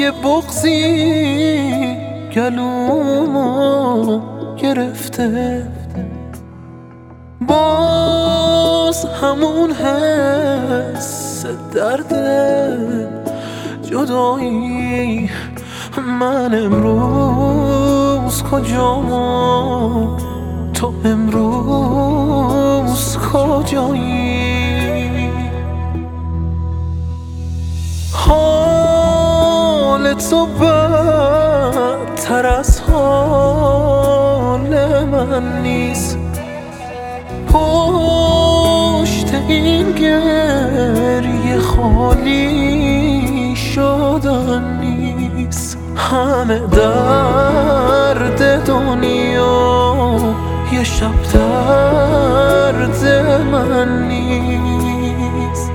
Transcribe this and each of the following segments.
یه بغضی گلومو گرفته، باز همون حس درد جدایی. من امروز کجام و تو امروز کجایی؟ حال تو بدتر از حال من نیست، پشت این گریه خالی شدن نیست. همه درد دنیا یه شب درد من نیست.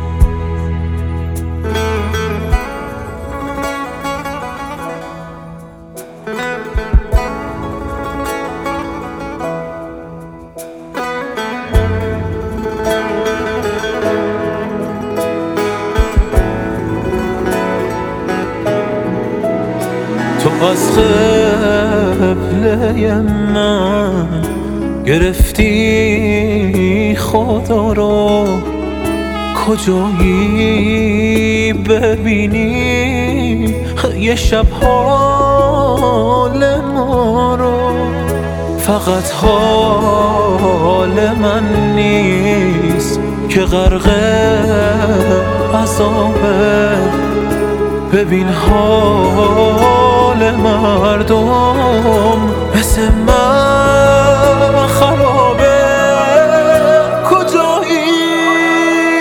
تو از قبله من گرفتی خدا رو، کجایی ببینی یه شب حال ما رو؟ فقط حال من نیست که غرق عذابه، ببین حال مردم مثل من خرابه. کجایی؟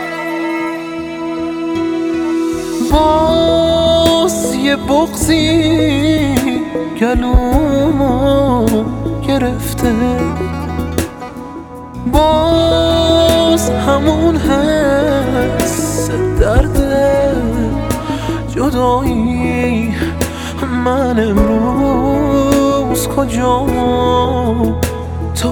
باز یه بغضی گلومو گرفته، باز همون حس درد جدایی. من امروز کجام و تو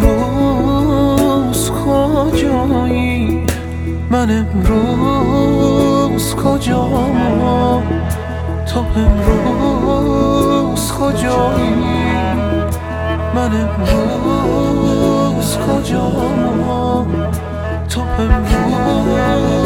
امروز کجایی؟ من امروز کجام و تو امروز کجایی؟ من امروز کجام و تو امروز